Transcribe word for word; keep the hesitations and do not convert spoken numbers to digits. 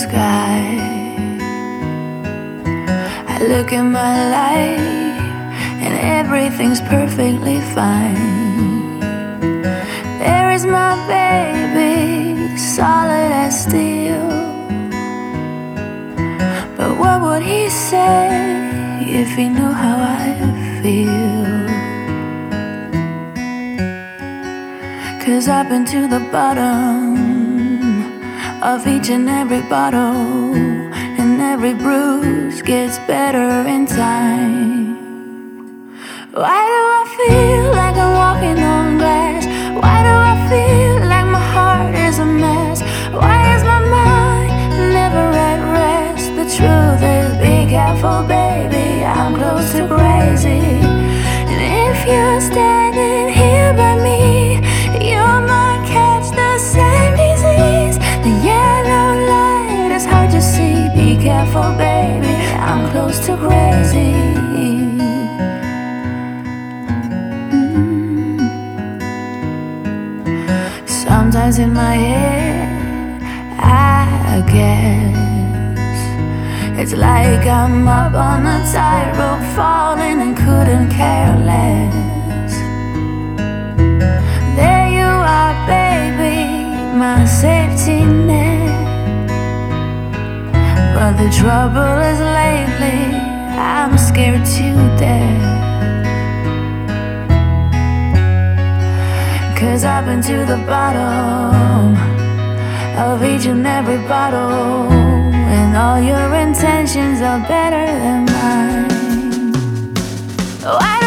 sky. I look at my life and everything's perfectly fine. There is my baby, solid as steel. But what would he say if he knew how I feel? 'Cause I've been to the bottom of each and every bottle, and every bruise gets better in time. Why do I feel like I'm walking on glass? Why do I feel like my heart is a mess? Why is my mind never at rest? The truth is, be careful, baby, I'm close to crazy. And if you're standing here by me, you might catch the same disease. The yellow light is hard to see. Be careful, baby, I'm close to crazy. Mm. Sometimes in my head, I guess it's like I'm up on a tightrope, falling and couldn't care less. There you are, baby, my safety net. But the trouble is lately, I'm scared to death. 'Cause I've been to the bottom of each and every bottle, and all your intentions are better than mine. Why